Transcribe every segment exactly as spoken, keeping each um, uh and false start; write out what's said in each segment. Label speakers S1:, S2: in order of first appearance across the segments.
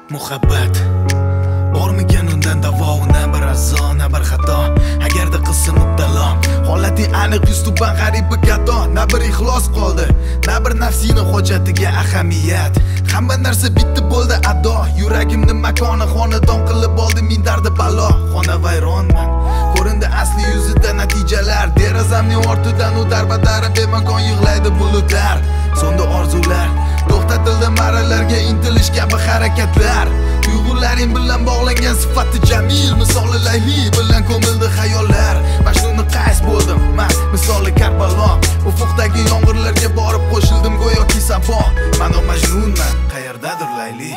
S1: Muhabbat bormikan undan davo, na bir arzo, na bir xato. Agarda qilsa mubtalo, holati aniq yuztuban g'aribi gato. Na bir ixlos qoldi, na bir nafsini hojatiga ahamiyat. Hamma narsa bitti bo'ldi ado. Yuragimni makoni xonadon qilib oldi min dardi balo. Xona vayronman, ko'rindi asli yuzida natijalar. Derazamning ortidan u darbadara bemakon yig'laydi bulutlar. Sonda orzular, to'xtatildi marralarga intilish kabi harakatlar. Tuyg'ularing bilan bog'langan sifati jamil, misoli Layli bilan ko'mildi xayollar. Majnunni qays bo'ldim men, misoli Karbalo. Ufukdagi yomg'irlarga borib qo'shildim go'yoki Sabo. Men o majnunman, qayerdadir Layli.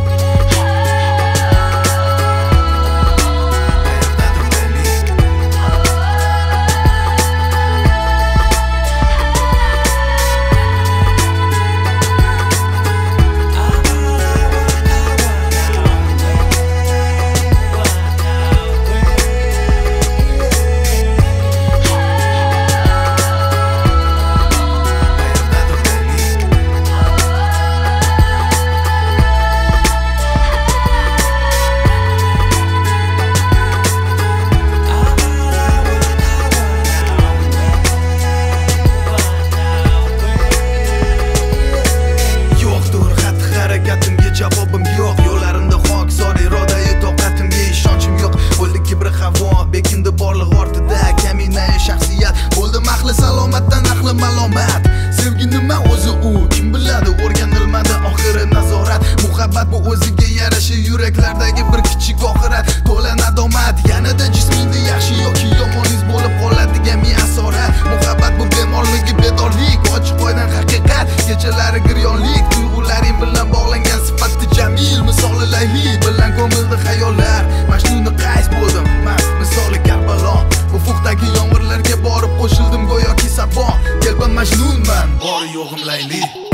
S1: Javobim yo'q, yo'llarimda xok sor irodaga toqatimga ishonchim yo'q. Bo'ldi kibri havo, bekindi borliq ortida kaminayi shaxsiyat. Bo'ldi mahli salomatdan ahli malomat. Sevgi nima o'zi u, kim biladi, o'rganilmadi oxiri nazorat. Muhabbat bu o'ziga yarasha yuraklardagi bir kichik oxirat. To'la nadomat, yanada jismingda yaxshi yoki yomoningiz bo'lib qoladigan mi asorat. Muhabbat bu bemorligi bedorlik, ochiq oydan haqiqat. Kechalari giryonlik, tuyg'ularing bilan bog'langan sifati jamil, misoli Layli bilan ko'mildi xayollar. Majnunni qays bo'ldim men, misoli Karbalo. Ufukdagi yomg'irlarga borib qo'shildim go'yoki Sabo. Kelban majnunman, bor yo'g'im Layli.